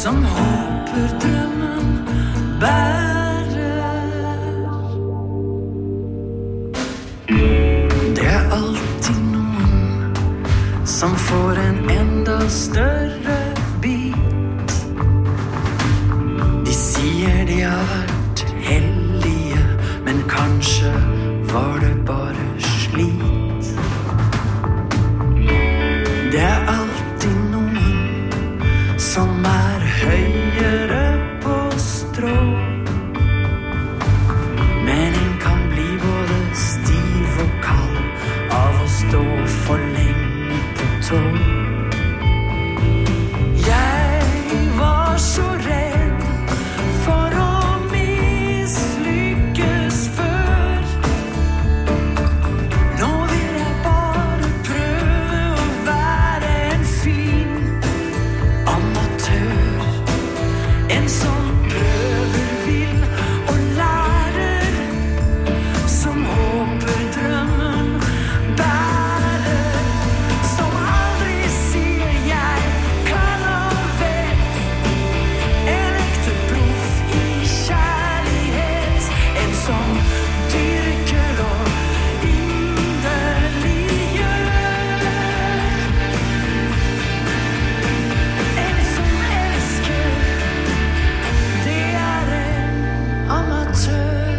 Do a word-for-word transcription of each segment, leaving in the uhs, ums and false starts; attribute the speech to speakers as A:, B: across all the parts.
A: som håper drømmen bærer. Det er alltid noen som får en enda større bit. De sier de har vært heldige, men kanskje var det bare slit. Det er alltid noen som er høyere på strå, men en kan bli både stiv og kald av å stå for lenge på tå. Jeg var så redd for å mislykkes før. Nå vil jeg bare prøve å være en fin amatør. En som prøver, vil og lærer, som håper drømmen bærer, som aldri sier jeg kan og vet. En ekte proff i kjærlighet, en som dyrker og inderlig gjør. En som elsker, det er en amatør.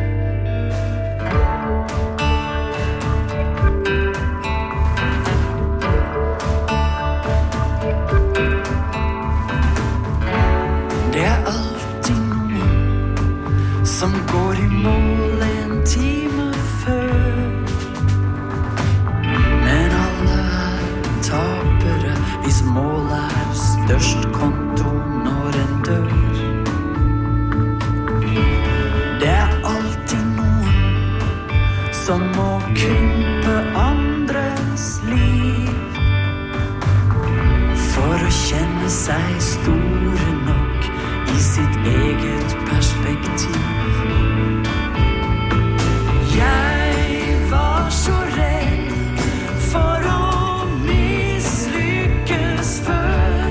A: Det er alltid noen som går i mål en time før, men alle er tapere hvis målet er størst konto når en dør. Det er alltid noen som må krympe andres liv for å kjenne seg store nok i sitt eget perspektiv. Jeg var så redd for å mislykkes før.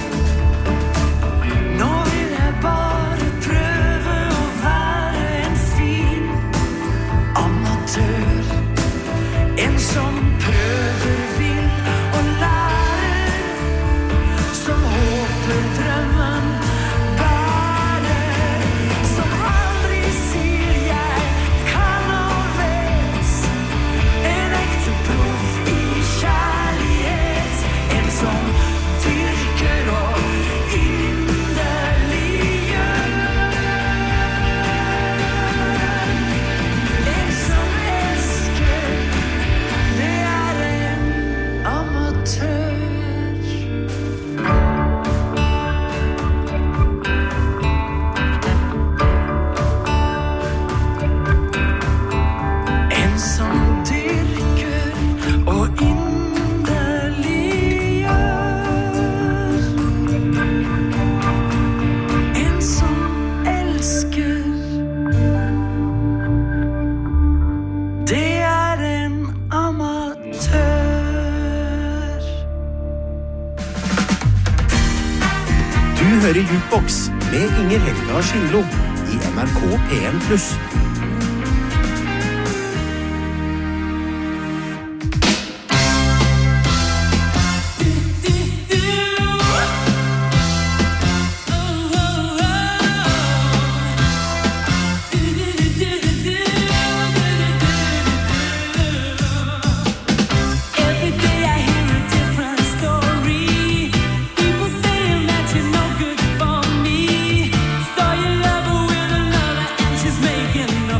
A: Nå vil jeg bare prøve å være en fin amatør. En som prøver, vil og lærer, som håper drømmen bærer, som aldri sier jeg kan og vet. En ekte proff i kjærlighet, en som dyrker og inderlig gjør. En som elsker, det er en amatør. En som dyrker og inderlig gjør. En som elsker, det er en amatør.
B: Du hører Jukebox med Inger Helga Skindlo i N R K P en pluss.
A: Every day I hear a different story. People saying that you're no good for me. Saw your lover with another and she's making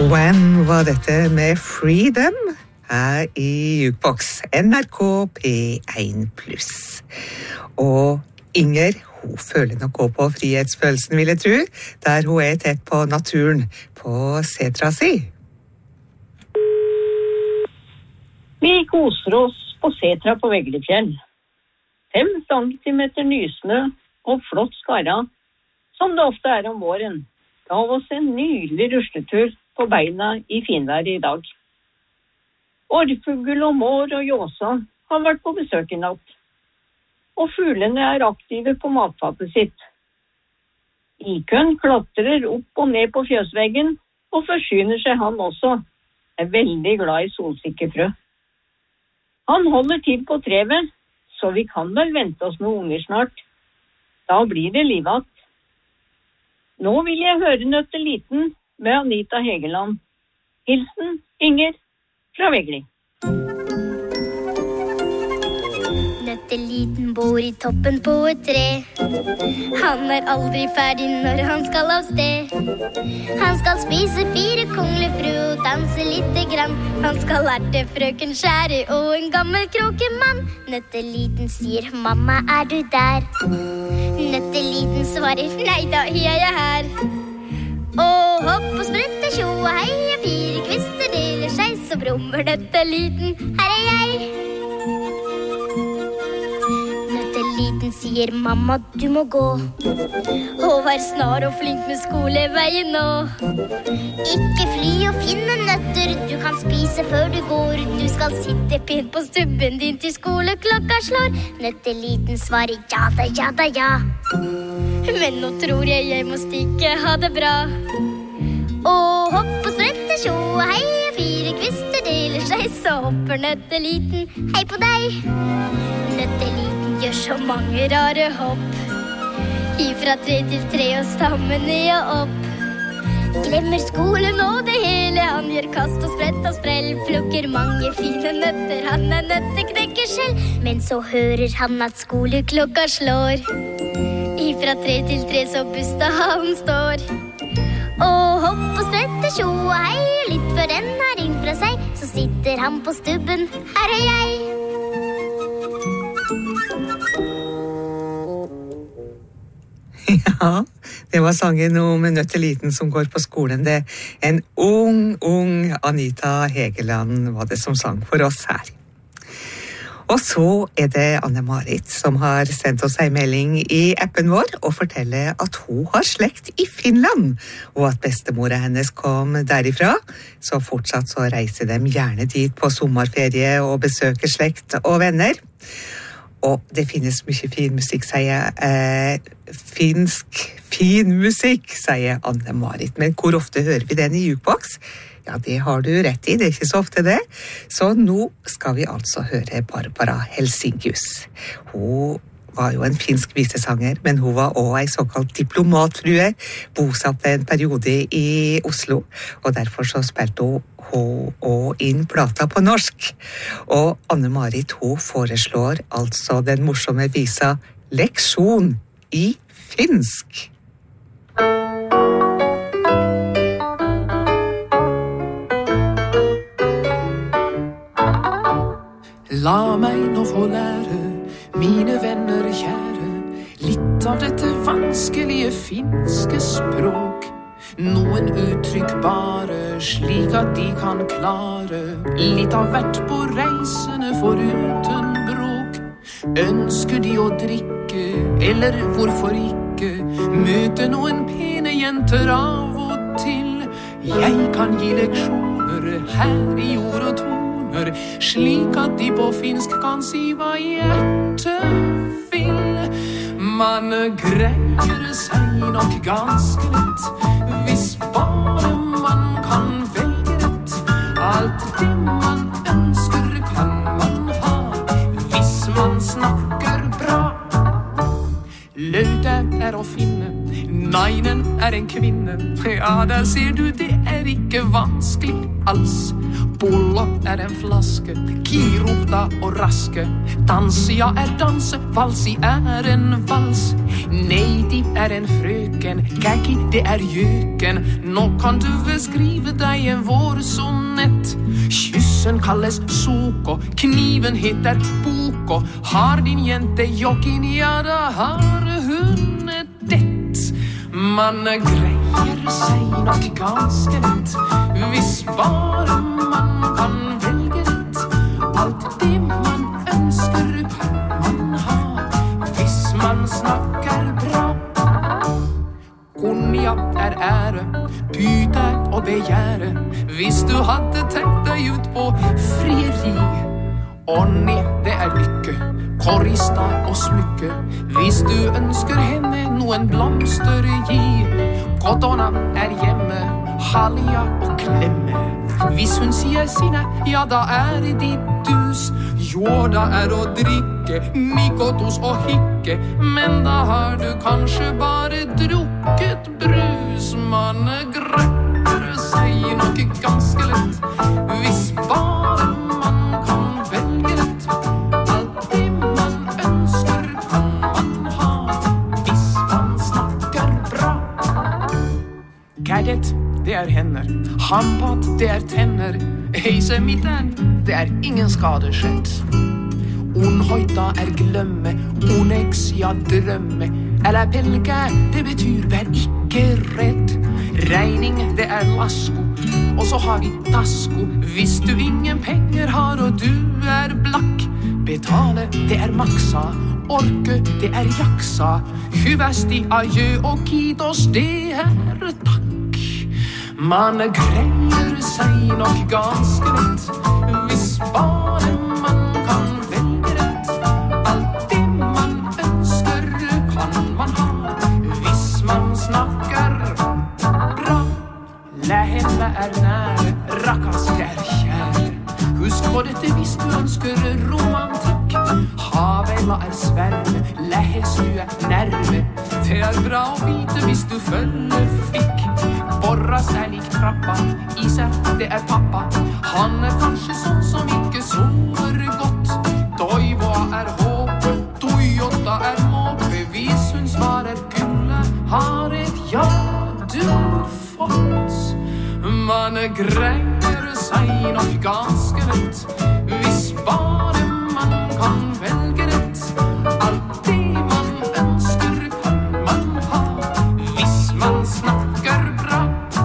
C: Wham var dette med Freedom her i Jukebox, N R K P one pluss. Og Inger, hun føler nok også på frihetsfølelsen, vil jeg tro, der hun er tett på naturen på setra si.
D: Vi koser oss på setra på Veglefjell. Fem centimeter nysnø og flott skarra, som det ofte er om våren, gav oss en nydelig rusletur på beina i finvær i dag. Orrfugl og mår og jåsa har vært på besøk i natt, og fuglene er aktive på matfatet sitt. Ikøen klatrer opp og ned på fjøsveggen, og forsyner seg han også, er veldig glad i solsikkefrø. Han holder til på trevet, så vi kan vel vente oss noen unger snart. Da blir det livat. Nå vil jeg høre Nøtteliten med Anita Hegeland. Hilsen Inger fra Vegli.
E: Nøtteliten bor i toppen på et tre. Han er aldri ferdig når han skal av sted. Han skal spise fire konglefrø og danse lite grann. Han skal erte frøken skjære og en gammel krokemann. Nøtteliten sier, mamma, er du der? Nøtteliten svarer, nei da, jeg er her. Og hopp og sprette tjo og hei, fire kvister deler seg, så brummer Nøtteliten, her er jeg. Nøtteliten sier, mamma, du må gå, og vær snar og flink med skoleveien nå. Ikke fly og finne nøtter, du kan spise før du går. Du skal sitte pent på stubben din til skoleklokka slår. Nøtteliten svarer, ja da, ja da, ja. Men nå tror jeg jeg må stikke, ha det bra. Og hopp og sprette tjo og hei, fire kvister deler seg, så hopper Nøtteliten, hei på deg. Nøtteliten gjør så mange rare hopp, ifra tre til tre og stammen ned og opp. Glemmer skolen og det hele, han gjør kast og sprett og sprell, plukker mange fine nøtter, han er nøtteknekker selv. Men så hører han at skoleklokka slår, ifra tre til tre så busta han står. Og hopp og sprette tjo og hei, litt før den har ringt fra seg, så sitter han på stubben, her er jeg.
C: Ja, det var sangen om Nøtteliten som går på skolen. Det en ung, ung Anita Hegeland var det som sang for oss her. Og så er det Anne-Marit som har sendt oss en melding i appen vår og forteller at hun har slekt i Finland, og at bestemora hennes kom derifra, så fortsatt så reiser de gjerne dit på sommerferie og besøker slekt og venner. Og det finnes mye fin musikk, sier eh, finsk fin musikk, sier Anne-Marit. Men hvor ofte hører vi den i Jukebox? Ja, det har du rett i, det er ikke så ofte det. Så nå skal vi altså høre Barbara Helsingius. Hun var jo en finsk visesanger, men hun var også en såkalt diplomatfrue, bosatt en periode i Oslo, og derfor så spilte hun hun og inn plata på norsk. Og Anne-Marit, hun foreslår altså den morsomme visa Leksjon i finsk.
F: La meg nå få lære, mine venner kjære, litt av dette vanskelige finske språk. Noen uttrykk bare, slik at de kan klare litt av hvert på reisene foruten bråk. Ønsker de å drikke, eller hvorfor ikke møte noen pene jenter av og til. Jeg kan gi leksjoner her i ord og toner, slik at de på finsk kan si hva hjertet vil. Man greier seg nok ganske lett, hvis bare man kan velge rett. Alt det man ønsker kan man ha, hvis man snakker bra. Løte er å finne, neinen er en kvinne. Ja, der ser du, det er ikke vanskelig alls. Pullo är en flaske, kiruhta och raske. Dansia är danse, valsi är en vals. Neiti är en fröken, kaki det är göken. Nå kan du väl skriva dig en vårsonett. Kyssen kalles soko, kniven heter boko. Har din jente jokin, ja da har hun det. Man greier seg nok ganske lett, hvis bare man kan velge rett. Alt det man ønsker kan man ha, hvis man snakker bra. Konjak er ære, pyte og begjære, hvis du hadde tenkt deg ut på frieri. Onni, det er lykke, korista og smykke, hvis du ønsker henne noen blomster gi. Kodona er hjemme, halja og klemme, hvis hun sier sine, ja da er det ditt dus. Jo, da er å drikke, mikotos og hikke, men da har du kanskje bare drukket brus. Man grønner seg nok ganske lett, hvis bare man kan velge rett. Alt det man ønsker kan man ha, hvis man snakker bra. Gadget, det er hender, handpad, det er tenner, heise midten, det er ingen skade skjedd. Onhøyta er glømme, onex, ja drømme, eller pelke, det betyr vær ikke redd. Regning, det er lasko, og så har vi tasko, hvis du ingen penger har og du er blakk. Betale, det er maksa, orke, det er jaksa, hyvesti, adjø og kitos, det er takk. Man greier seg nok ganske lett, hvis bare man kan velge rett. Alt det man ønsker kan man ha, hvis man snakker bra. Læhende er nære, rakkas det er kjære. Husk på dette hvis du ønsker romantikk. Havela er sverme, læhestu er nerve. Det er bra å vite hvis du følger fikk. Borras er lik trappa, Isa, det er pappa. Han er kanskje sånn som ikke sover godt. Toivoa er håpe, Toyota er måpe. Hvis hun svarer gulle, har et ja du fått. Man greier seg nok ganske lett, hvis bare man kan velge rett. Alt det man ønsker kan man ha, hvis man snakker bra.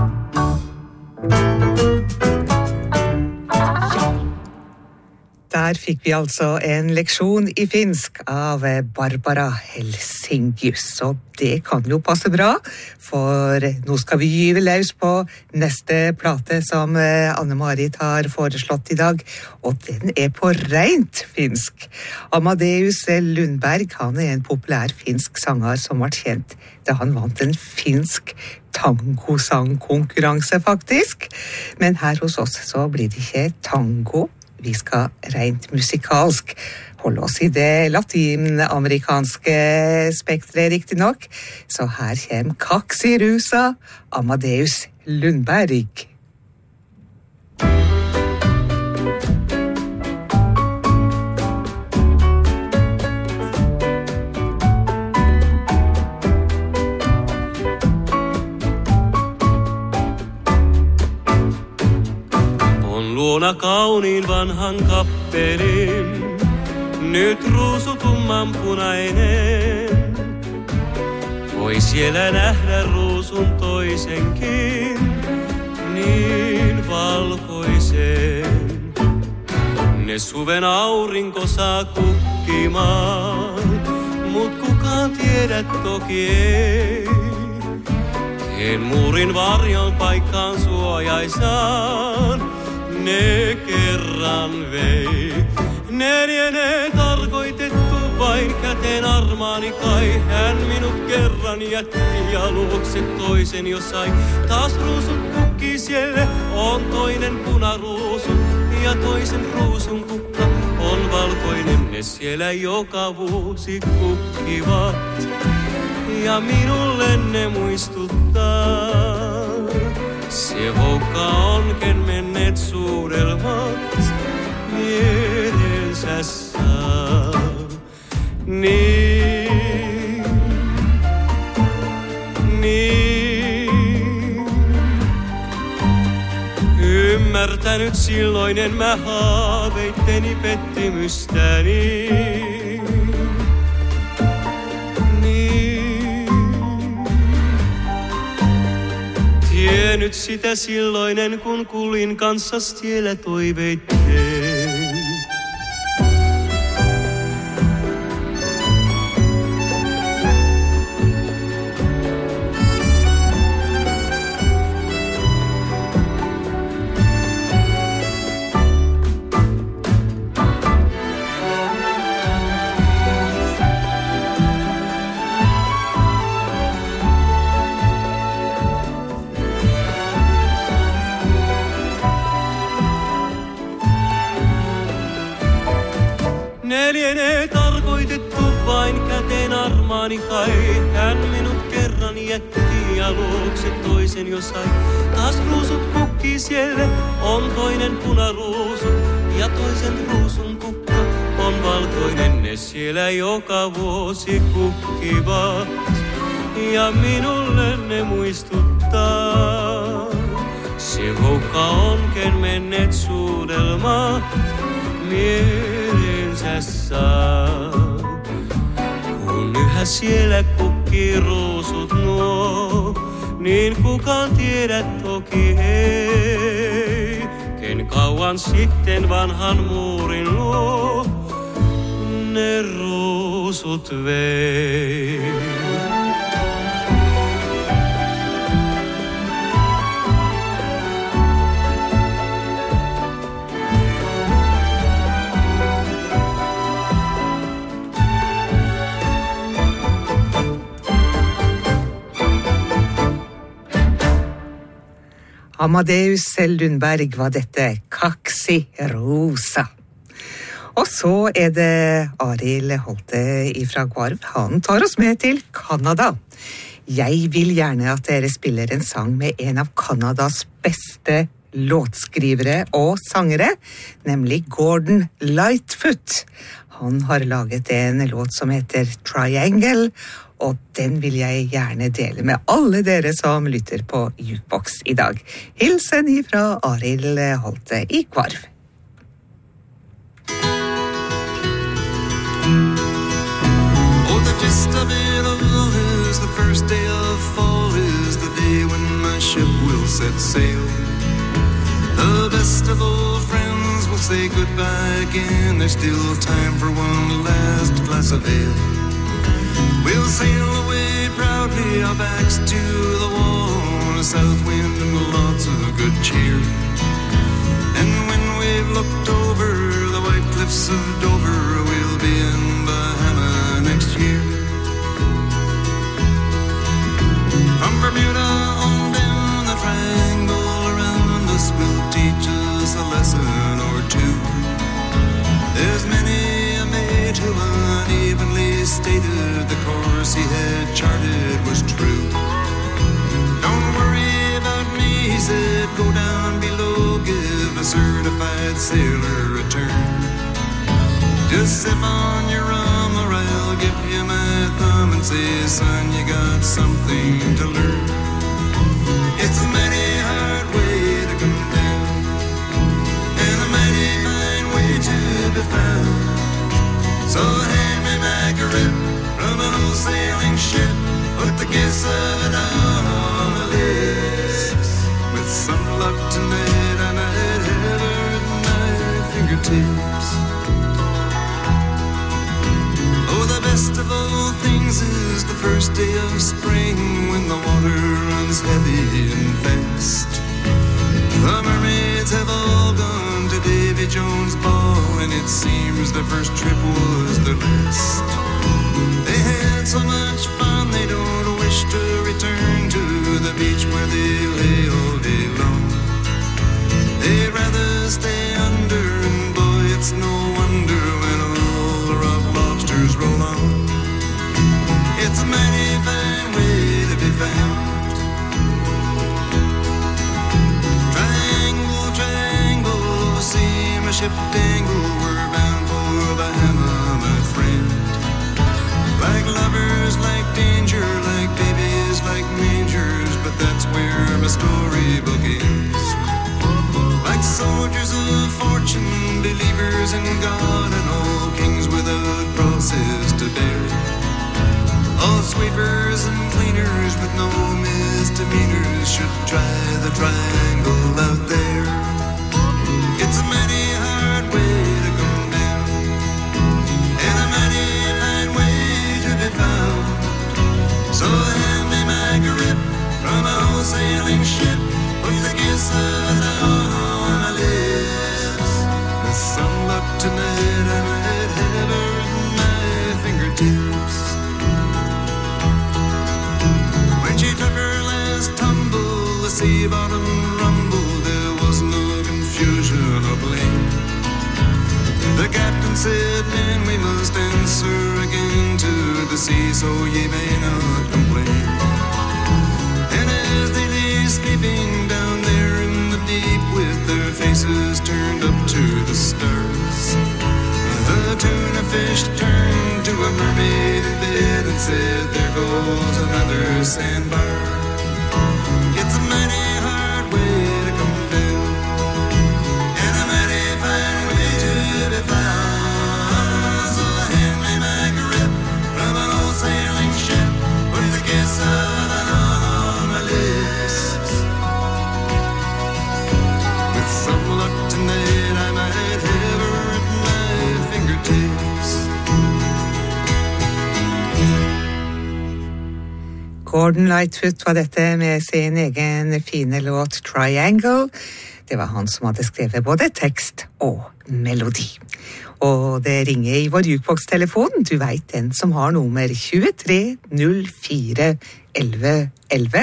C: Der fikk vi altså en leksjon i finsk av Barbara Helsingius, og det kan jo passe bra, for nå skal vi gyve løs på neste plate som Anne-Marit har foreslått i dag, og den er på rent finsk. Amadeus Lundberg, han er en populær finsk sanger som var kjent da han vant en finsk tango-sangkonkurranse faktisk, men her hos oss så blir det ikke tango. Vi skal rent musikalsk holde oss i det latinamerikanske spektret riktig nok. Så her kommer Kaksirusa, Amadeus Lundberg.
G: Luona kauniin vanhan kappelin, nyt ruusutumman punainen. Voi siellä nähdä ruusun toisenkin, niin valkoisen. Ne suven aurinko saa kukkimaan, mut kukaan tiedä toki ei. Ken muurin varjon paikkaan suojaisaan, ne kerran vei. Ne lienee tarkoitettu vain käteen armaani kai. Hän minut kerran jätti ja luokse toisen jo sai. Taas ruusun kukki siellä on toinen punaruusu. Ja toisen ruusun kukka on valkoinen. Ne siellä joka vuosi kukkivat. Ja minulle ne muistuttaa Sievoukka onken menneet suudelmat mielensä saa. Niin, niin. Ymmärtänyt silloinen mä haaveitteni pettymystäni. Tiennyt sitä silloinen, kun kulin kanssas tiellä toiveitteen. Neljänee tarkoitettu vain käteen armaani kai. Hän minut kerran jätti ja luokse toisen jo sai. Taas ruusut kukkii siellä, on toinen punaruusu. Ja toisen ruusun kukka on valkoinen. Ne siellä joka vuosi kukkivat. Ja minulle ne muistuttaa. Sievoukka onken menneet suudelmat mielensä saa. Kun yhä siellä kukkii ruusut nuo, niin kukaan tiedä toki ei, ken kauan sitten vanhan muurin luo ne ruusut vei.
C: Amadeus Lundberg var dette, Kaksi rosa. Og så er det Arild Holte ifra Gvarv. Han tar oss med til Kanada. Jeg vil gjerne at dere spiller en sang med en av Kanadas beste låtskrivere og sangere, nemlig Gordon Lightfoot. Han har laget en låt som heter Triangle, og den vil jeg gjerne dele med alle dere som lytter på Jukebox i dag. Hilsen ifra Arild Holte i Kvarv.
H: Oh, the gist of it all is the first day of fall is the day when my ship will set sail. The best of old friends will say goodbye again. There's still time for one last glass of ale. We'll sail away proudly, our backs to the wall, on a south wind and lots of good cheer. And when we've looked over the white cliffs of Dover, we'll be in Bahama next year. From Bermuda on down the triangle around us will teach us a lesson or two. There's many a mate who unevenly stated the course he had charted was true. Don't worry about me, he said, go down below, give a certified sailor a turn. Just sip on your rum or I'll give you my thumb and say, son, you got something to learn. It's a mighty hard way to come down, and a mighty fine way to be found. So hand me back a rip from an old sailing ship, put the guess of it down on the list. With some luck tonight I might have her at my fingertips. Oh, the best of all things is the first day of spring, when the water runs heavy and fast. The mermaids have all gone to Davy Jones' ball, and it seems the first trip was the last. They had so much fun they don't wish to return to the beach where they lay all day long. They'd rather stay under, and boy, it's no wonder when all the rough lobsters roll on. It's a mighty fine way to be found. dangle, we're bound for Bahama, my friend. Like lovers, like danger, like babies, like mangers, but that's where my storybook ends. Like soldiers of fortune, believers in God, and all kings without crosses to bear. All sweepers and cleaners with no misdemeanors should try the triangle out there. It's a mighty hard way to come down, and a mighty fine way to be found. So hand me my grip from an old sailing ship, with the kiss of the dawn on my lips. With some luck tonight I might have her in my fingertips. When she took her last tumble, the sea bottom rumbled, there was no confusion or blame. The captain said, men, we must answer again to the sea, so ye may not complain. And as they lay sleeping down there in the deep, with their faces turned up to the stars, the tuna fish turned to a mermaid in bed and said, there goes another sandbar. It's a mighty hard way to come down, and a mighty fine way to be found. So hand me my grip from an old sailing ship, with the kiss of the dawn on my lips. With some luck tonight I might have her at my fingertips.
C: Gordon Lightfoot var dette med sin egen fine låt Triangle. Det var han som hadde skrevet både tekst og melodi. Og det ringer i vår jukebox-telefon. Du vet, den som har nummer tjuetre null fire elleve elleve.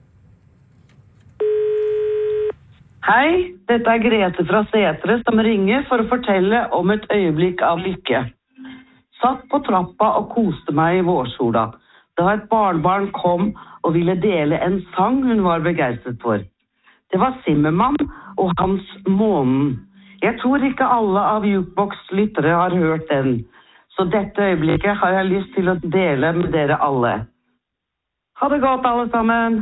I: Hei, dette er Grete fra Setre som ringer for å fortelle om et øyeblikk av lykke. Satt på trappa og koste meg i vårsola, da et barnebarn kom og ville dele en sang hun var begeistret for. Det var Zimmermann og hans Månen. Jeg tror ikke alle av Jukebox-lyttere har hørt den, så dette øyeblikket har jeg lyst til å dele med dere alle. Ha det godt, alle sammen!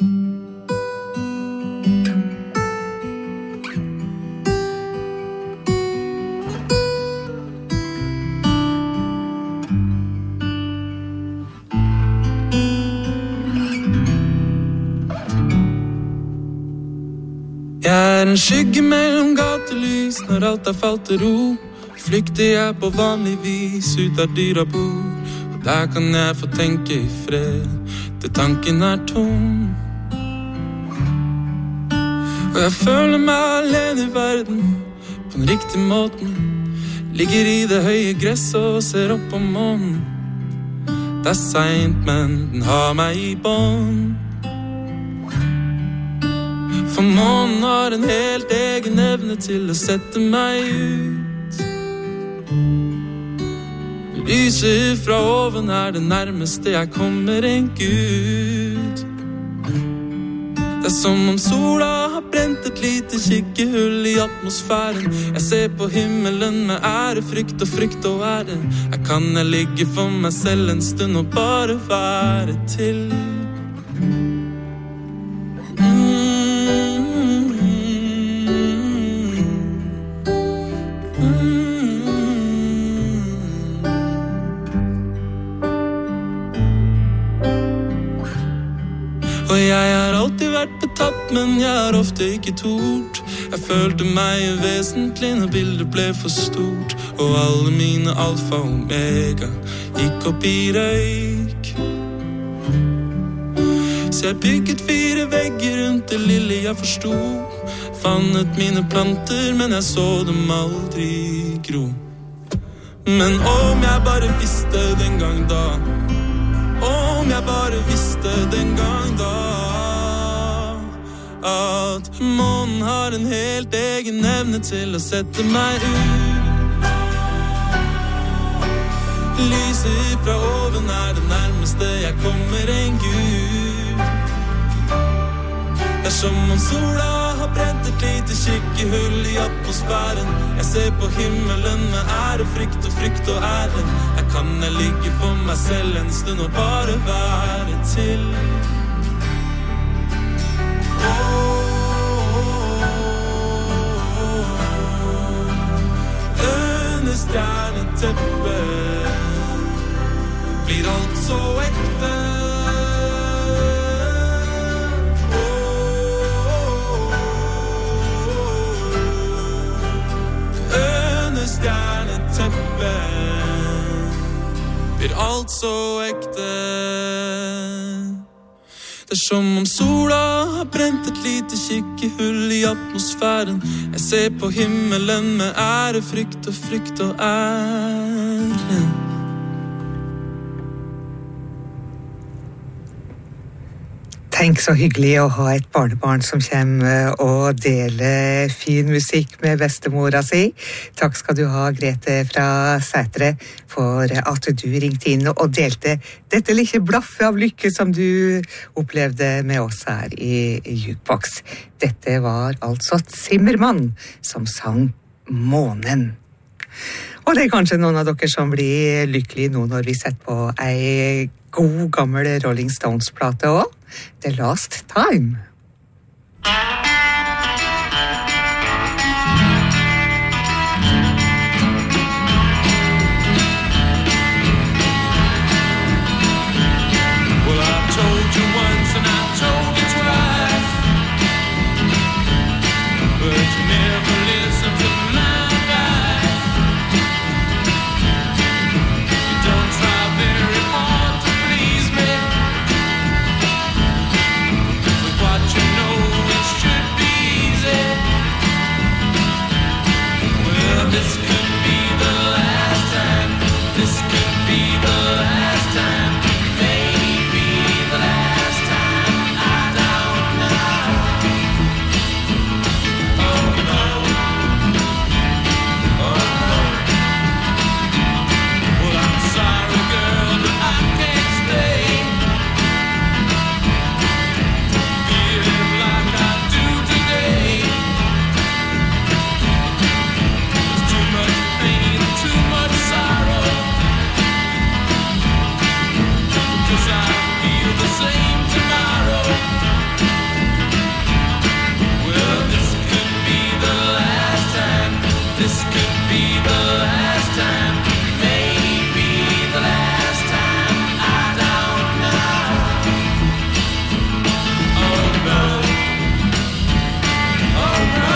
J: Jeg er en skygge mellom gatelys når alt er falt til ro. Flykter jeg på vanlig vis ut av dyra bord, og der kan jeg få tenke i fred til tanken er tom. Og jeg føler meg alene i verden på den riktige måten. Ligger i det høye gresset og ser opp på månen. Det er sent, men den har meg i bånd. For månen har en helt egen evne til å sette meg ut. Lyset fra oven er det nærmeste jeg kommer en Gud. Det er som om sola har brent et lite kikkehull i atmosfæren. Jeg ser på himmelen med ære, frykt og frykt og ære. Her kan jeg ligge for meg selv en stund og bare være til. Og jeg har alltid vært betatt, men jeg har ofte ikke tort. Jeg følte meg uvesentlig når bildet ble for stort, og alle mine alfa og omega gikk opp i røyk. Så jeg bygget fire vegger rundt det lille jeg forstod. Fannet mine planter, men jeg så dem aldri gro. Men om jeg bare visste den gang da, om jeg bare visste den gang da, at månen har en helt egen evne til å sette meg ut. Lyset fra oven er det nærmeste jeg kommer en Gud. Det er som om sola har brent et lite kikkehull i atmosfæren. Jeg ser på himmelen med ære, frykt og frykt og ære. Her kan jeg ligge for meg selv en stund og bare være til. Under stjerneteppet blir alt så ekte. Under stjerneteppet blir alt så ekte. Det er som om sola har brent et lite kikkehull i atmosfæren. Jeg ser på himmelen med ære, frykt og frykt og ære.
C: Tenk så hyggelig å ha et barnebarn som kommer og deler fin musikk med bestemora si. Takk skal du ha, Grete fra Sætre, for at du ringte inn og delte dette lille blaffet av lykke som du opplevde med oss her i Jukebox. Dette var altså Zimmermann som sang Månen. Og det er kanskje noen av dere som blir lykkelige nå når vi setter på ei god gammel Rolling Stones-plate også. The Last Time.
J: Well, I told you once and I told you twice, but you never listen to my advice. You don't try very hard to please me. What you know it should be easy. Well, this could be the last time. This could be the last time. Maybe the last time. I don't know. Oh no. Oh no. Well, I'm sorry, girl, but I can't stay. Feeling like I do today. There's too much pain and too much sorrow. Cause I feel the same tomorrow. Well, this could be the last time. This could be the last time. Maybe the last time. I don't know. Oh no. Oh no.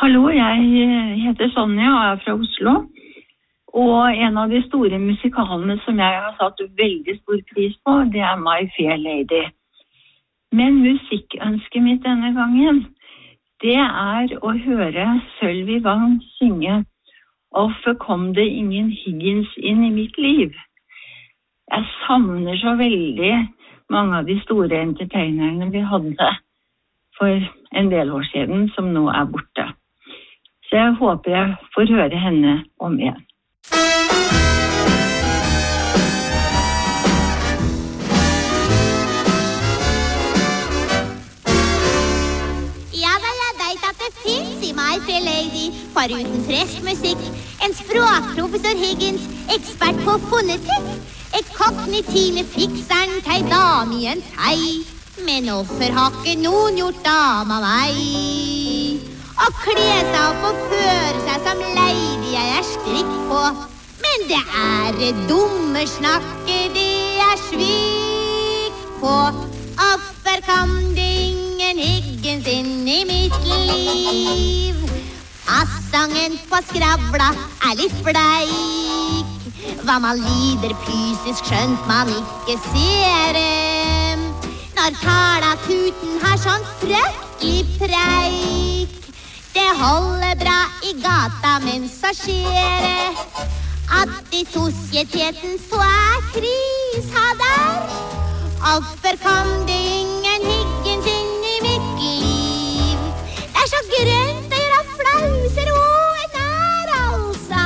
K: hallo, jeg heter Sonja og er fra Oslo. Og en av de store musikalene som jeg har satt veldig stor pris på, det er My Fair Lady. Men musikkønsket mitt denne gangen, det er å høre Sølvi Wang synge «Hvorfor kom det ingen Higgins inn i mitt liv?» Jeg savner så veldig mange av de store entertainerne vi hadde for en del år siden, som nå er borte. Så jeg håper jeg får høre henne om igjen.
E: Ja da, jeg vet at det finnes i My Fair Lady, foruten frisk musikk, en språkprofessor Higgins, ekspert på fonetikk, et kognitive fikseren til dam i en tei. Men hvorfor har ikke noen gjort dam av meg? Og kle seg opp og føre seg som lady jeg er strikk på. Men det er det dumme snakket, det er svik på. Hvorfor kom det ingen Higgins inn i mitt liv? Fassangen på skravla er litt bleik. Hva man lider fysisk skjønt man ikke ser dem. Når tala tuten har sånn frøkkelig preik. Det holder bra i gata, men så skjer det at i sosieteten så er krisa der. Hvorfor kom det ingen Higgins inn i mitt liv? Det er så grønt å gjøre flauser og en er altså.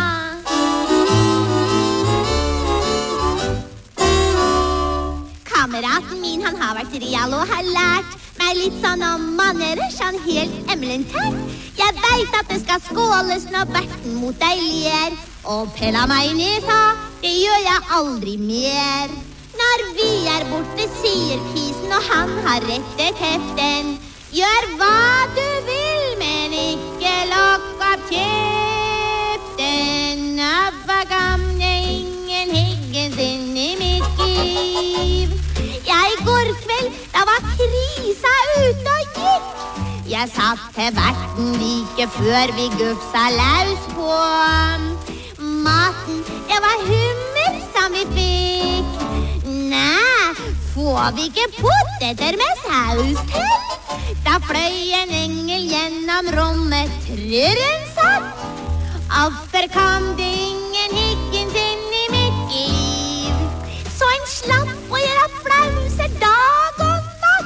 E: Kameraten min, han har vært real og har lært meg litt sånn om manerer, sånn helt emlentær. Jeg vet at det skal skåles når berten mot deg ler, og pella meg ned ta, det gjør jeg aldri mer. Når vi er borte, sier pisen, og han har rettet heften. Gjør hva du vil, men ikke lokk opp kjeften. Hva gamle ingen Higgins inn i mitt liv? Jeg går kveld, da var krisa ute og gikk. Jeg satt til verten like før vi gufsa laus på. Maten, det var hummer som vi fikk. Nei, får vi ikke poteter med saus til? Da fløy en engel gjennom rommet, tror hun satt. Hvorfor kom det ingen Higgins inn i mitt liv? Så en slapp å gjøre flauser dag og natt.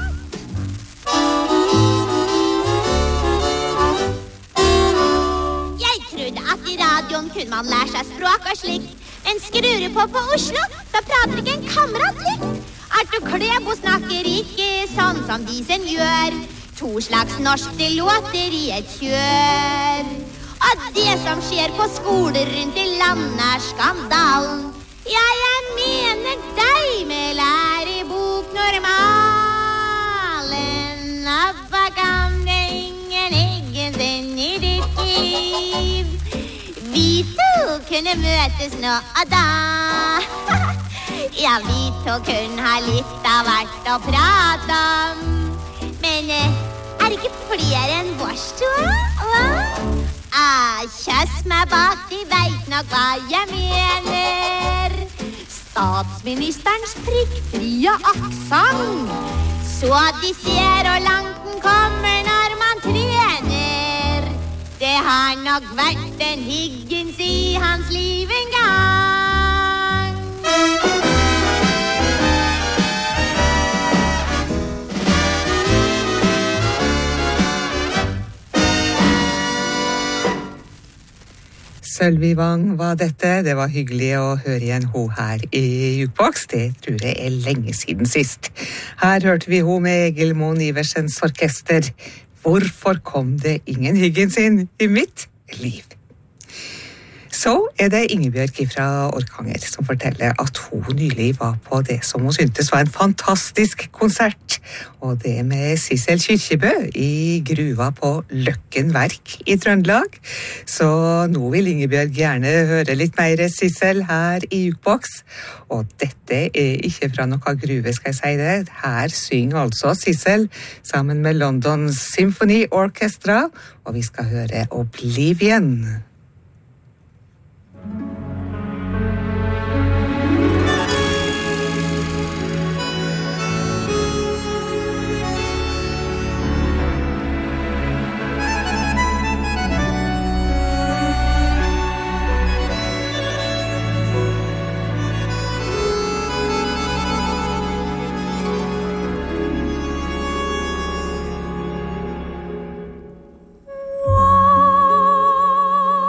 E: Jeg trodde at i radioen kunne man lære seg språk og slikt, men skrur du på på Oslo, så prater ikke en kamerat likt. Arthur Klebo snakker ikke sånn som de sen gjør. To slags norske låter i et kjør. Og det som skjer på skoler rundt i landet er skandalen. Ja, jeg mener deg med lærebok normalen. Hva kan det ingen Higgins inn i ditt liv? Vi to kunne møtes nå og da. Ja, vi to kunne ha litt av hvert å prate om. Men er det ikke flere enn vårs to? Ah, kjøss meg bak, de vet nok hva jeg mener. Statsministerens prikkfrie aksang, så de ser hvor langt den kommer når man trener. Det har nok vært en Higgins i hans liv en gang.
C: Sølvi Wang var dette. Det var hyggelig å høre igjen ho her i Jukebox. Det tror jeg er lenge siden sist. Her hørte vi ho med Egil Moen Iversens orkester. Hvorfor kom det ingen Higgins inn i mitt liv? Så er det Ingebjørg fra Orkanger som forteller at hun nylig var på det som hun syntes var en fantastisk konsert, og det med Sissel Kyrkjebø i gruva på Løkken Verk i Trøndelag. Så nå vil Ingebjørg gjerne høre litt mer Sissel her i Jukebox, og dette er ikke fra noe gruve, skal jeg si det. Her synger altså Sissel sammen med London Symphony Orchestra, og vi skal høre Oblivion.
L: Whoa.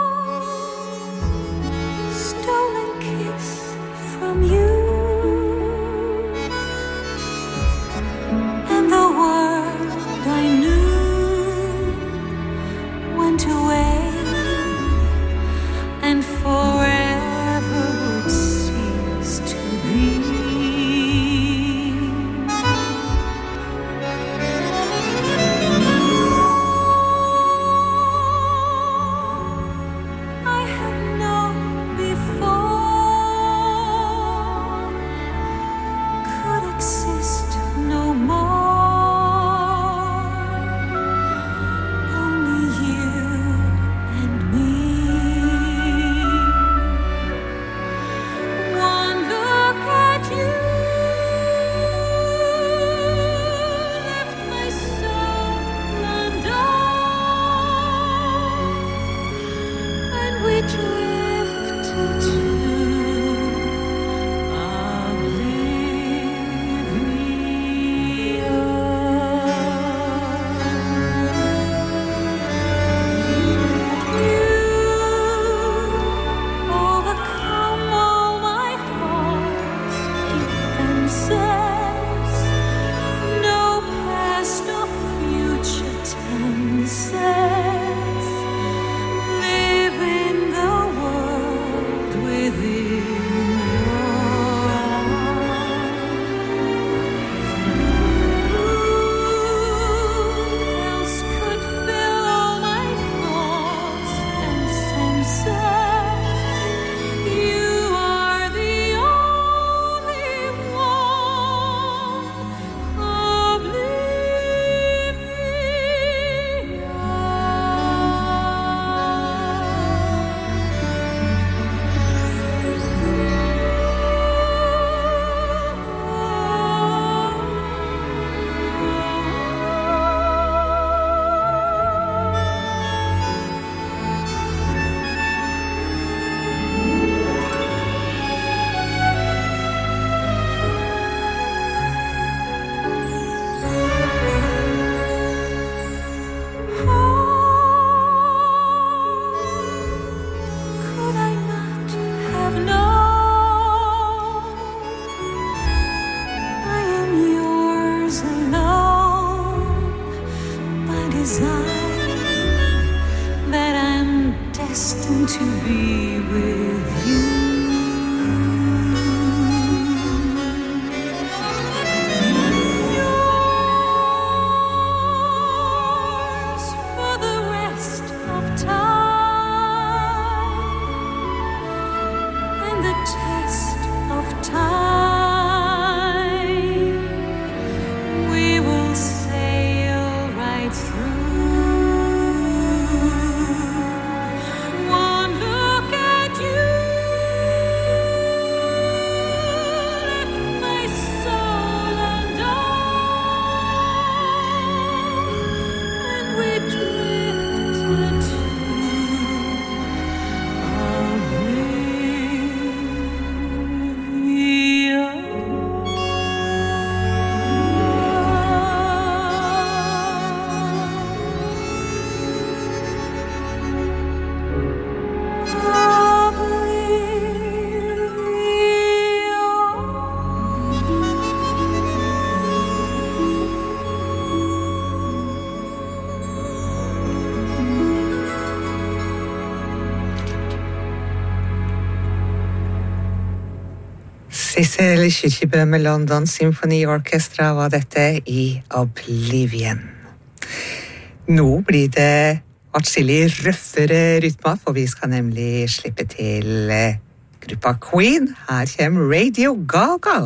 C: Cecil Kyrkjebø med London Symphony Orchestra var dette i Oblivion. Nå blir det atskillig røffere rytmer, for vi skal nemlig slippe til gruppa Queen. Her kommer Radio Gaga.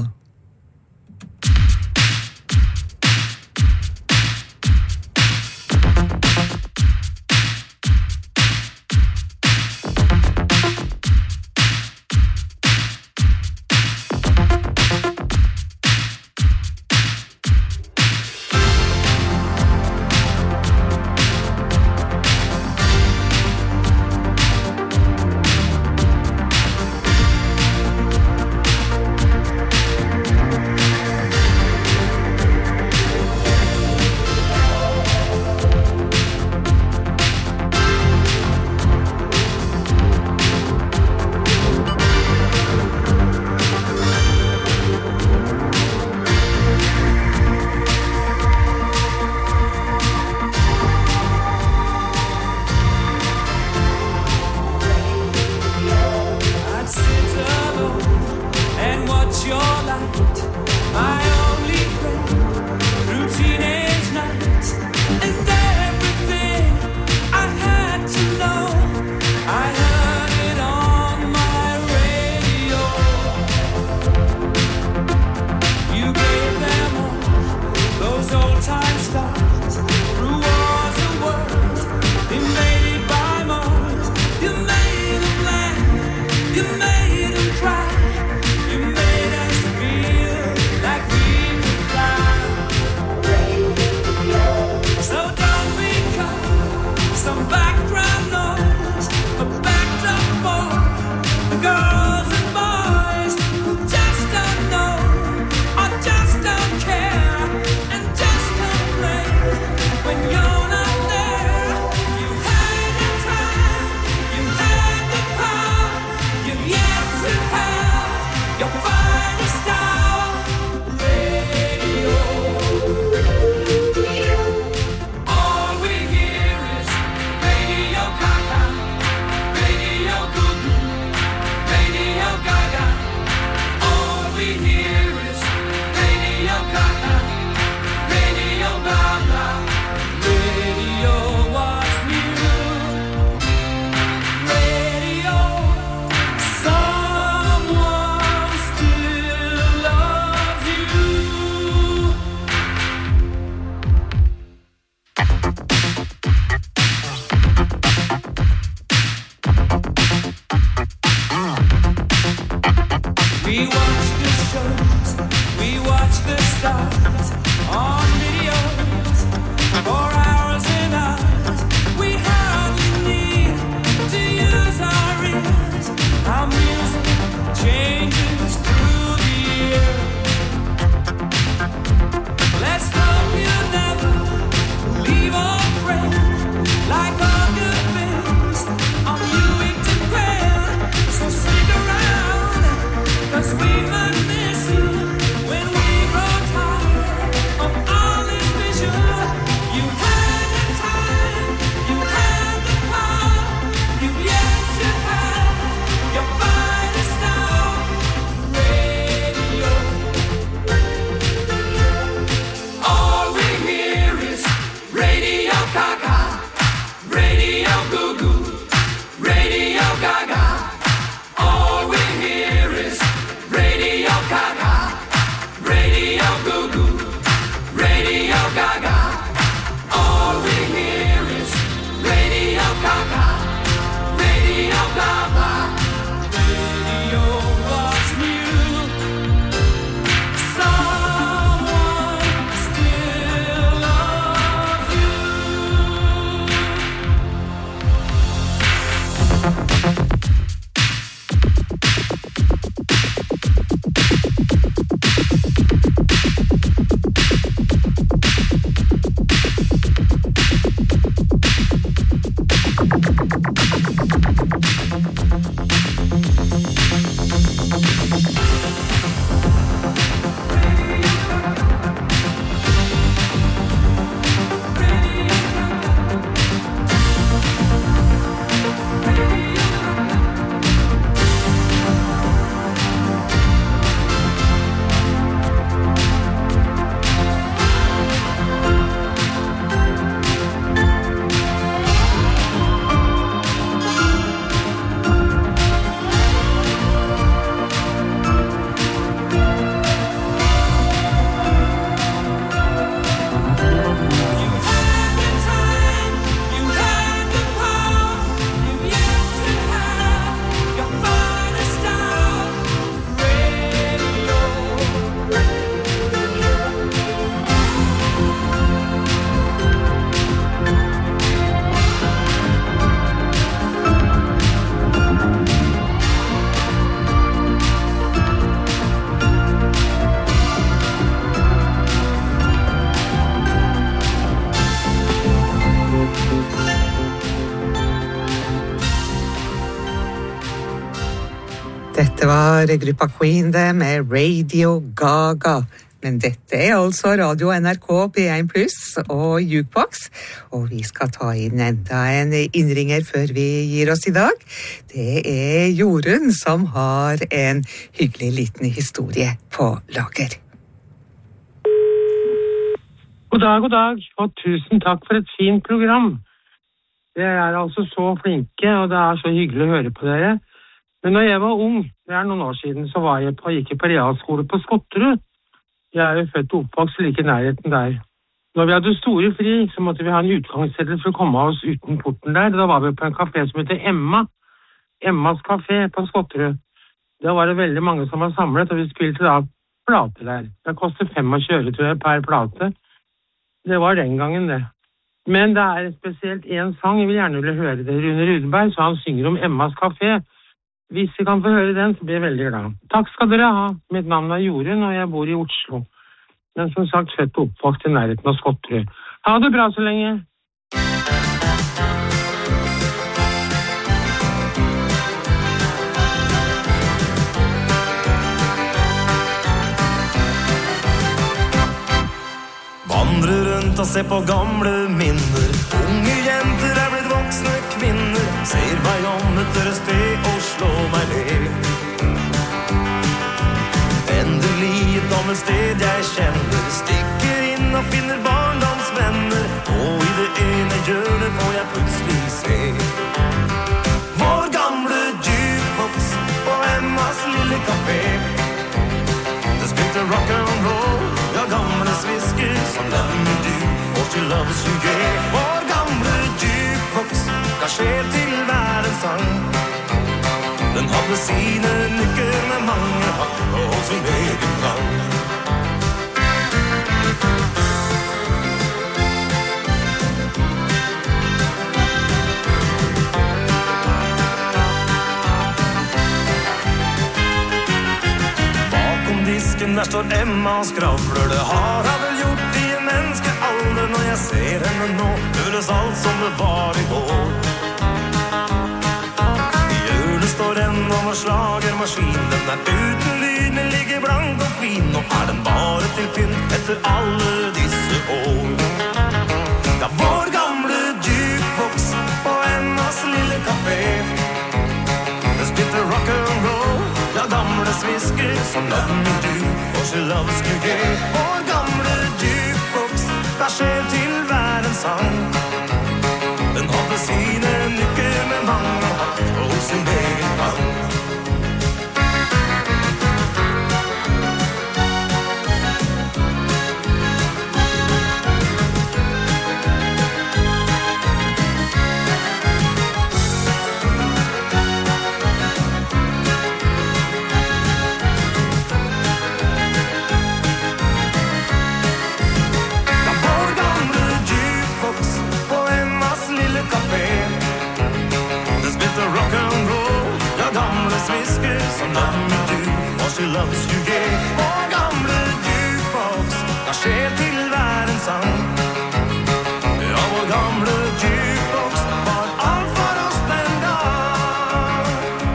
C: Dette var gruppa Queen det med Radio Gaga. Men dette er altså Radio N R K P one pluss og Jukebox, og vi skal ta inn enda en innringer før vi gir oss i dag. Det er Jorunn som har en hyggelig liten historie på lager.
L: God dag, god dag, og tusen takk for et fint program. Dere er altså så flinke, og det er så hyggelig å høre på dere. Men når jeg var ung, det er noen år siden, så var jeg på, gikk jeg på realskole på Skotterud. Jeg er jo født og oppvokst like i nærheten der. Når vi hadde store fri, så måtte vi ha en utgangsseddel for å komme oss uten porten der. Da var vi på en kafé som heter Emma. Emmas kafé på Skotterud. Da var det veldig mange som var samlet, og vi spilte da plate der. Det kostet tjuefem, tror jeg, per plate. Det var den gangen det. Men det er spesielt en sang, jeg vil gjerne ville høre det. Rune Rudberg, så han synger om Emmas kafé. Hvis vi kan få høre den, så blir jeg veldig glad. Takk skal dere ha. Mitt navn er Jorunn, og jeg bor i Oslo. Men som sagt, født og oppvokst i nærheten av Skotterud. Ha det bra så lenge.
M: Vandre rundt og se på gamle minner. Unge jenter er blitt voksne kvinner. Ser meg om etter et sted og slår meg ned. Endelig et gammelt sted jeg kjenner. Stikker inn og finner barndomsvenner. Og i det ene hjørnet får jeg plutselig se vår gamle jukebox på Emmas lille kafé. Det spilte rock and roll, ja gamle svisker som love me do, og she loves you, yeah. Vår gamle jukebox ga sjel til hver en sang. Den hadde sine nykker med mange hakk og sin egen gang. Bakom disken der står Emma og skravler. Det har han vel gjort i en menneskealder. Når jeg ser henne nå, føles alt som det var i går. I står en overslagermaskin. Den er uten lyd, den ligger blank og fin. Nå er den bare til pynt etter alle disse år. Ja, vår gamle jukebox på Emmas lille kafé. Det spilte rock and roll, ja gamle svisker som love me do, og she loves you, yeah. Vår gamle jukebox ga sjel til hver en sang. Den hadde sine nykker med mange hakk og sin egen gang. Ja, vår gamle jukebox på Emmas lille kafé. Det spilte rock and roll, ja gamle svisker som love me do, og she loves you, yeah. Vår gamle jukebox ga sjel til hver en sang. Ja, vår gamle jukebox var alt for oss den dag.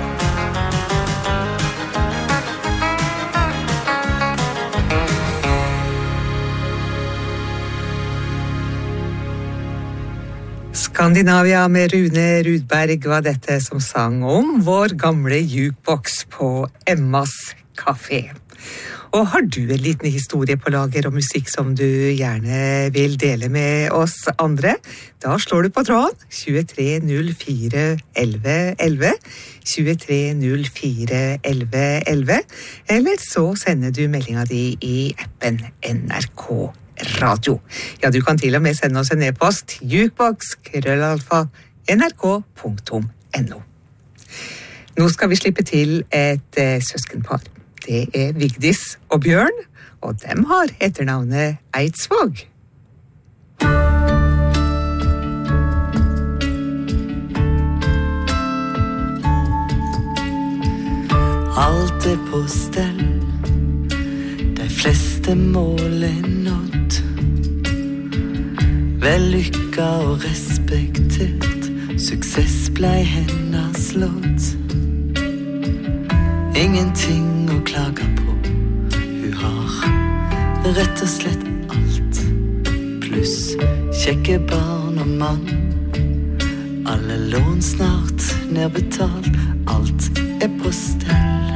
C: Skandinavia med Rune Rudberg var dette som sang om vår gamle jukebox på Emmas kafé. Og har du en liten historie på lager og musikk som du gjerne vil dele med oss andre? Da slår du på tråden tjuetre null fire elleve elleve, tjuetre null fire elleve elleve, eller så sender du meldinga di i appen N R K Radio. Ja, du kan til og med sende oss en e-post, jukebox krøllalfa nrk punktum no. Nå skal vi slippe til et eh, søskenpar. Det er Vigdis og Bjørn, og dem har etternavnet Eidsvåg.
A: Alt er på stell, de fleste mål er nådd. Vellykka og respektert, suksess blei henne slått. ingenting å klage på. Hun har rett og slett alt, pluss kjekke barn og mann. Alle lån snart nedbetalt, alt er på stell.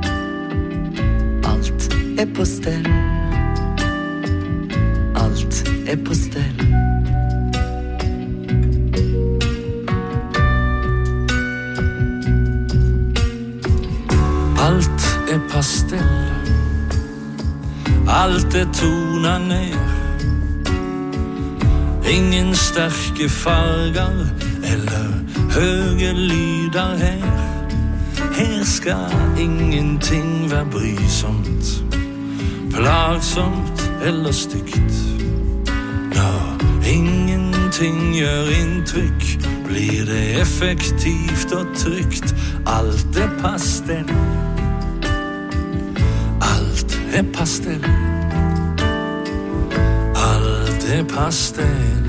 A: Alt er på stell. Alt er på stell.
J: Alt er pastell. Alt er tonet ned. Ingen sterke farger eller høye lyder her. Her skal ingenting være brysomt, plagsomt eller stygt. Når ingenting gjør inntrykk, blir det effektivt og trygt. Alt er pastell. Alt er pastell. Alt er pastell.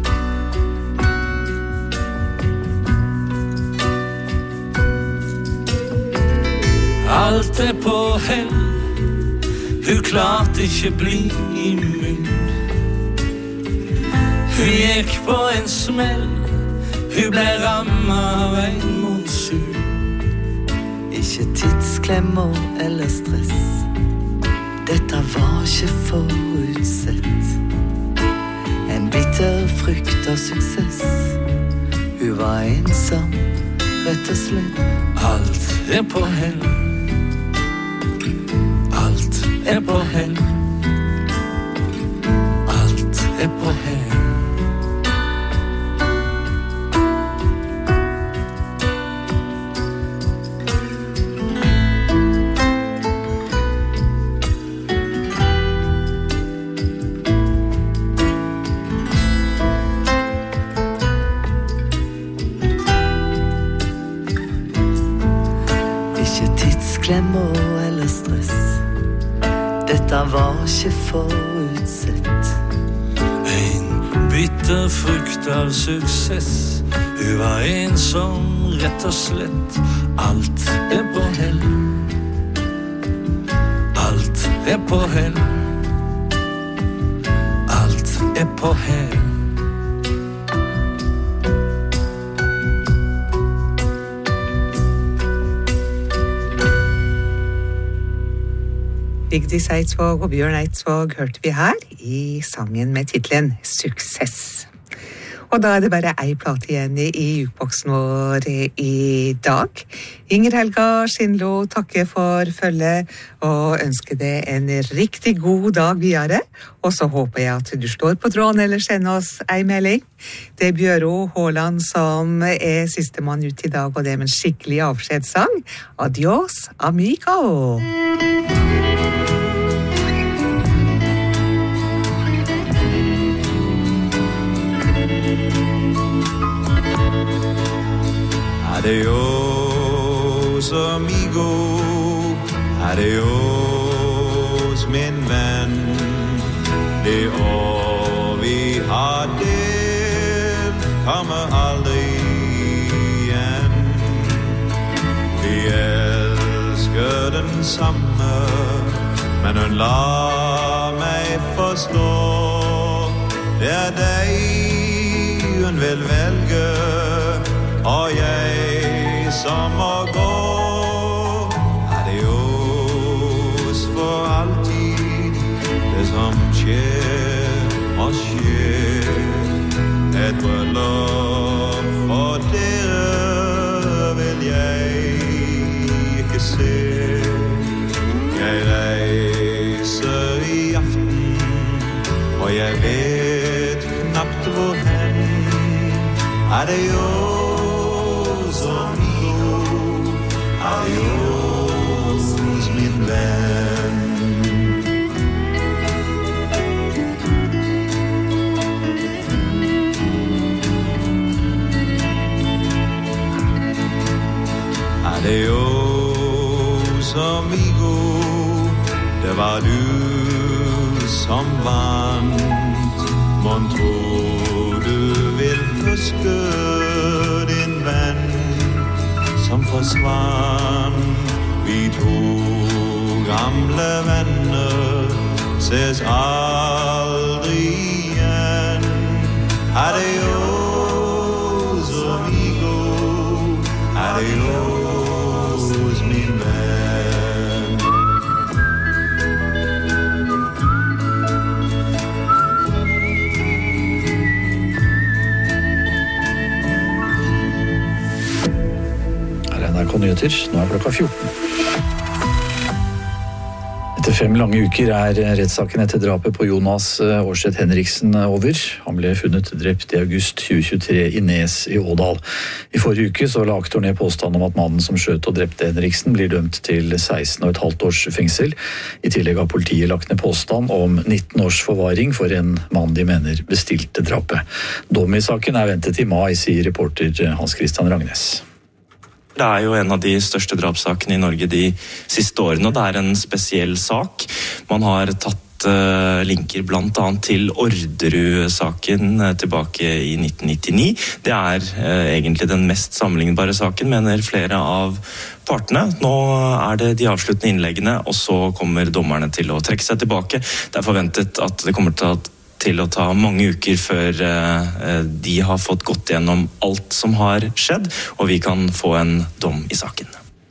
J: Alt er på hell. Hun klarte ikke bli immun. Hun gikk på en smell. Hun ble rammet av en monsun.
A: Ikke tidsklemmer eller stress. Dette var ikke forutsett. En bitter frykt av suksess. Hun var ensom, rett og slett.
J: Alt er på hell. Alt er på hell. Alt er på hell.
A: Klemmer eller stress. Dette var ikke forutsett.
J: En bitter frukt av suksess. Hun var ensom, rett og slett. Alt er på hell. Alt er på hell. Alt er på hell.
C: Vigdis Eidsvåg og Bjørn Eidsvåg hørte vi her i sangen med titlen Suksess. Og da er det bare ei plate igjen i jukeboksen vår i dag. Inger Helga Skindlo takker for følget og ønsker deg en riktig god dag videre. Og så håper jeg at du slår på tråden eller sender oss ei melding. Det er Bjøro Håland som er siste mann ut i dag, og det er med en skikkelig avskjedssang. Adios, amigo!
H: Adios, amigo, adios, min venn. Det år vi har delt kommer aldri igjen. Vi elsker den samme, men hun lar meg forstå. Det er deg hun vil velge, og jeg som må gå. Adios for alltid. Det som skjer, må skje. Et bryllup for dere vil jeg ikke se. Jeg reiser i aften, og jeg vet knapt hvor hen. Adios. Adios, min venn. Adios, amigo. Det var du som vant. Mon tror du vil huske din venn som forsvann. Vi to gamle venner ses aldri igjen. Adios, amigo. Adios, min venn.
N: Her er N R K Nyheter. Nå er klokka fjorten. Etter fem lange uker er rettssaken etter drapet på Jonas Årseth Henriksen over. Han ble funnet drept i august tjue tjuetre i Nes i Ådal. I forrige uke så la aktor ned påstand om at mannen som skjøt og drepte Henriksen blir dømt til seksten og et halvt års fengsel. I tillegg har politiet lagt ned påstand om nitten års forvaring for en mann de mener bestilte drapet. Dom i saken er ventet i mai, sier reporter Hans Christian Ragnes.
O: Det er jo en av de største drapssakene i Norge de siste årene, og det er en spesiell sak. Man har tatt uh, linker blant annet til Orderud-saken uh, tilbake i nitten nittini. Det er uh, egentlig den mest sammenlignbare saken, mener flere av partene. Nå er det de avsluttende innleggene, og så kommer dommerne til å trekke seg tilbake. Det er forventet at det kommer til å til å ta mange uker før uh, de har fått gått gjennom alt som har skjedd, og vi kan få en dom i saken.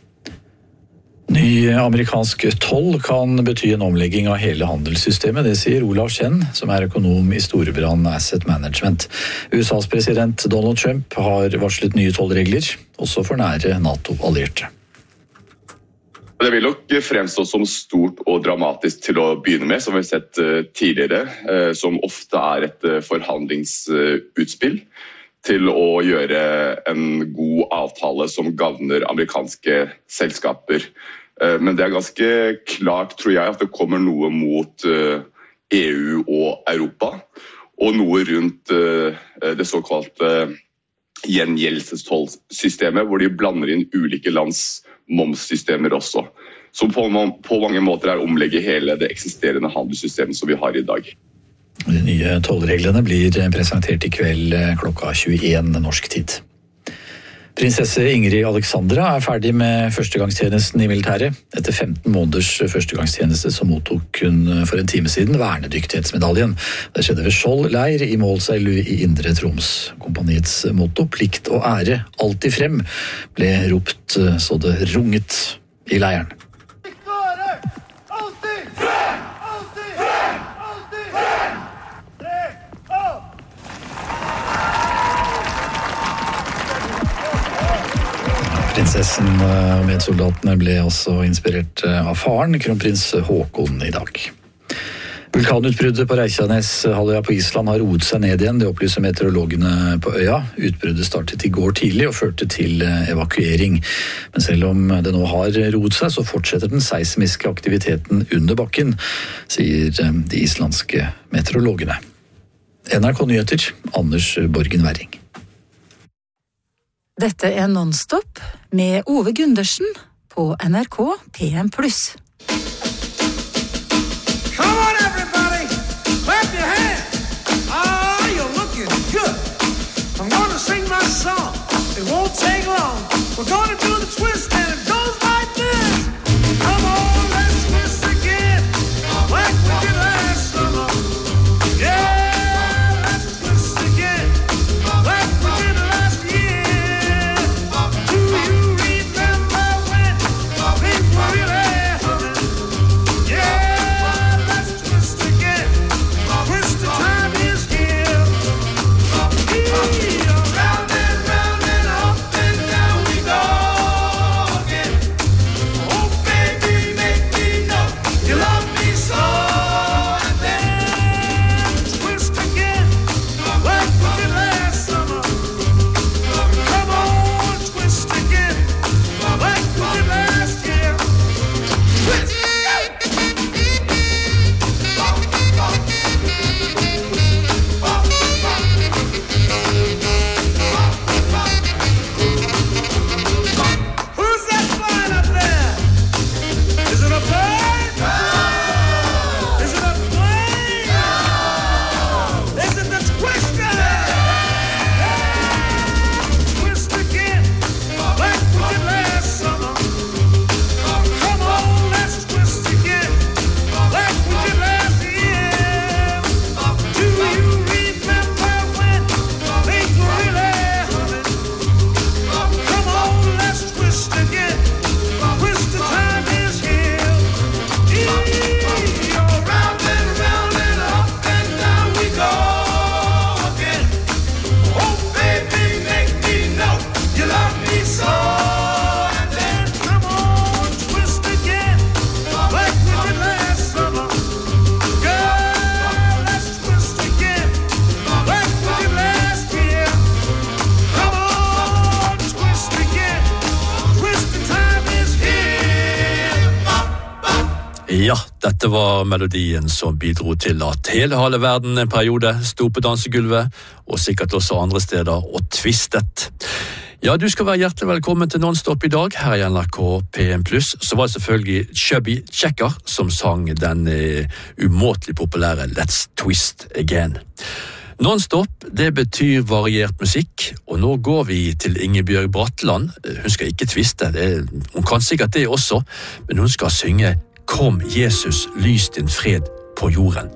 N: Ny amerikansk toll kan bety en omlegging av hele handelssystemet, det sier Olav Kjenn, som er økonom i Storebrand Asset Management. U S A's president Donald Trump har varslet nye tollregler, også for nære NATO-allierte.
P: Det vil nok fremstå som stort og dramatisk til å begynne med, som vi har sett tidligere, som ofte er et forhandlingsutspill til å gjøre en god avtale som gagner amerikanske selskaper. Men det er ganske klart, tror jeg, at det kommer noe mot E U og Europa, og noe rundt det såkalte gjengjeldelsestolsystemet, hvor de blander inn ulike lands momssystemer også, som på, på mange måter er omlegge hele det eksisterende handelssystemet som vi har i dag.
N: De nye tollreglene blir presentert i kveld klokka tjueen norsk tid. Prinsesse Ingrid Alexandra er ferdig med førstegangstjenesten i militæret. Etter femten måneders førstegangstjeneste så mottok hun for en time siden vernedyktighetsmedaljen. Det skjedde ved Skjold leir i Målselv i Indre Troms. Kompaniets motto, plikt og ære, alltid frem, ble ropt så det runget i leiren. Prinsessen og medsoldatene ble også inspirert av faren, kronprins Håkon, i dag. Vulkanutbruddet på Reykjaneshalvøya på Island har roet seg ned igjen, det opplyser meteorologene på øya. Utbruddet startet i går tidlig og førte til evakuering. Men selv om det nå har roet seg, så fortsetter den seismiske aktiviteten under bakken, sier de islandske meteorologene. N R K Nyheter, Anders Borgen Werring.
Q: Dette er Non-Stop med Ove Gundersen på N R K P M pluss.
M: Come on everybody, clap your hands. Ah, you're looking good. I'm gonna sing my song. It won't take long. We're gonna do the twist and it goes like this. Come on, let's twist again, like we did last summer. Yeah.
R: Ja, dette var melodien som bidro til at hele halve verden en periode sto på dansegulvet, og sikkert også andre steder, og twistet. Ja, du skal være hjertelig velkommen til Nonstop i dag, her i N R K P en pluss. Så var det selvfølgelig Chubby Checker som sang den uh, umåtelig populære Let's Twist Again. Nonstop, det betyr variert musikk, og nå går vi til Ingebjørg Bratland. Hun skal ikke twiste, det, hun kan sikkert det også, men hun skal synge Kom Jesus, lys din fred på jorden.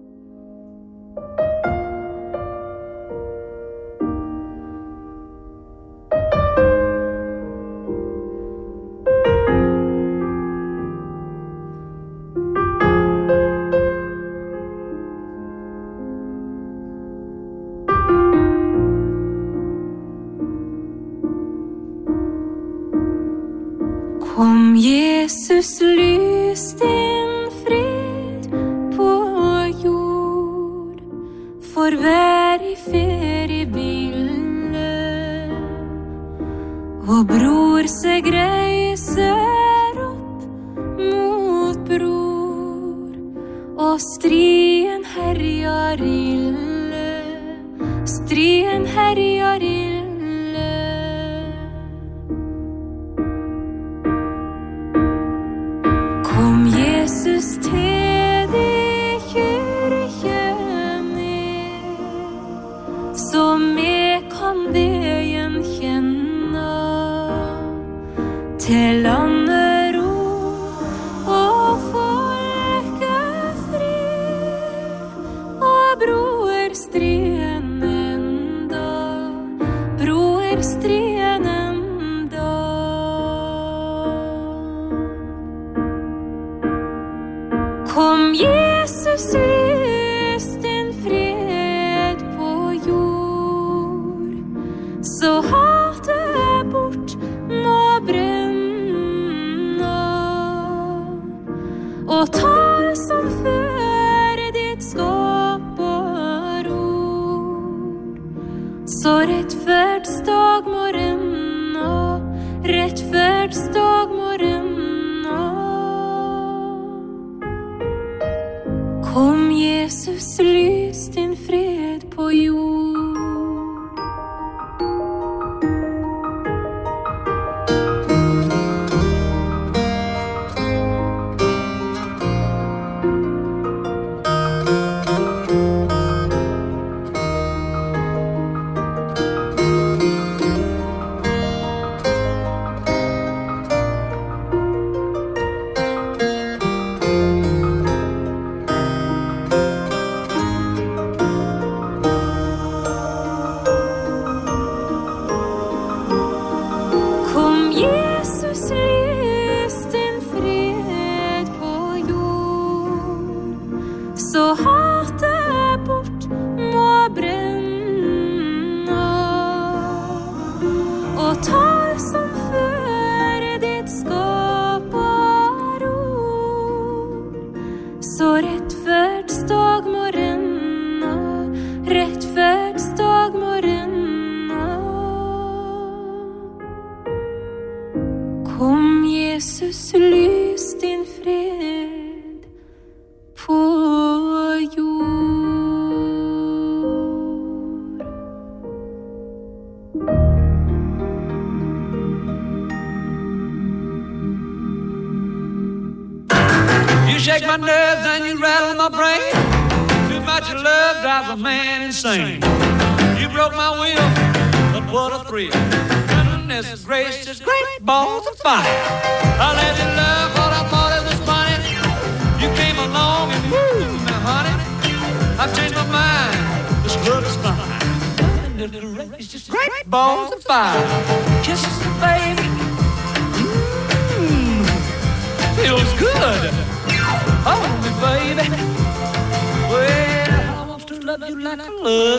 S: Kom Jesus, lys din fred på jord, for vær i ferieville, og bror seg reiser opp mot bror, og strien herjar ille, strien herjar ille. Kom Jesus til de kyrkjen ned, så vi kan veien kjenne til landero og folkefred, og broerstrien enda, broerstrien enda. Kom Jesus, lys din fred på jord, så hatet bort må brenne, og tal som før ditt skaper ord, så rettferdsdag må renne, rettferdsdag må renne. Kom Jesus, lys din fred på jord.
T: Shake my nerves and you rattle my brain. Too much love drives a man insane. You broke my will, but what a thrill. Goodness gracious, great balls of fire. I let you love what I thought it was funny. You came along and woo, now honey, I've changed my mind. This love is fine. Goodness just great balls of fire. Kisses the baby. Mmm, feels good. Hold me, baby. Well, I want to love you like I love